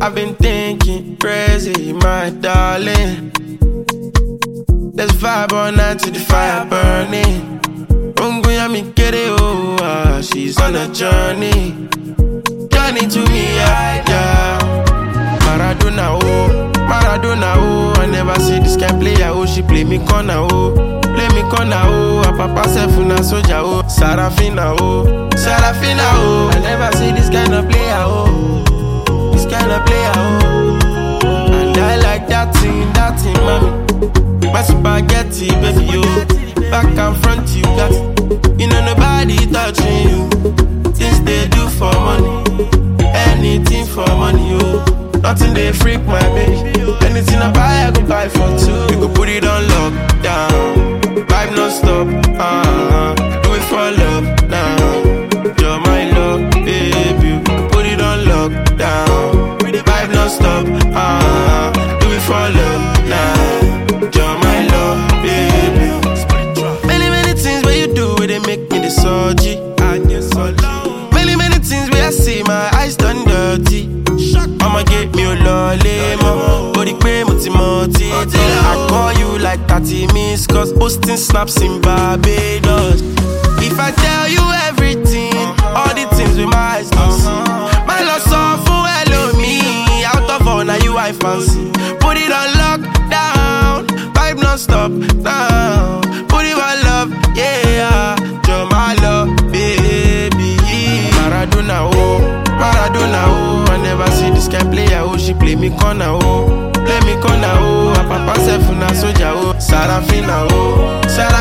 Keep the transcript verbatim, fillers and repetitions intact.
I've been thinking crazy, my darling. Let's vibe all night to the fire burning. Unguya mi kere oh, ah, she's on a journey. Journey to me, yeah, yeah. Maradona oh, Maradona oh. I never see this kind player oh. She play me corner oh, play me corner oh. A papa self una soldier oh. Sarafina oh, Sarafina oh. I never see this kind of player oh, this kind of player oh. And I like that thing, that thing mommy. My spaghetti, baby, yo. Back and front, you got it. You know nobody touching you. Things they do for money, anything for money, yo. Nothing they freak my baby. Anything I buy, I go buy for two. You go put it on lockdown, vibe non-stop, uh-huh. Do it for love, now. You're my love, baby. You go put it on lockdown, vibe non-stop, uh-huh. Do it for love, now. You're my love, baby. Many, many things where you do, where they make me the surgery. Many, many things where I see my eyes done dirty. I'ma get me a lolly, mo. Body pay muti muti. I call you like thirty minutes, cause posting snaps in Barbados. If I tell you everything, all the things with my eyes don't see. My loss off for hello me. Out of all, now you I fancy. Put it on lockdown, vibe non-stop now. Put it on love, yeah. You're my love, baby. Maradona oh, Maradona oh. I never see this kind player oh. She play me corner oh, play me corner oh. A papa self una soldier oh. Sarafina oh, Sarafina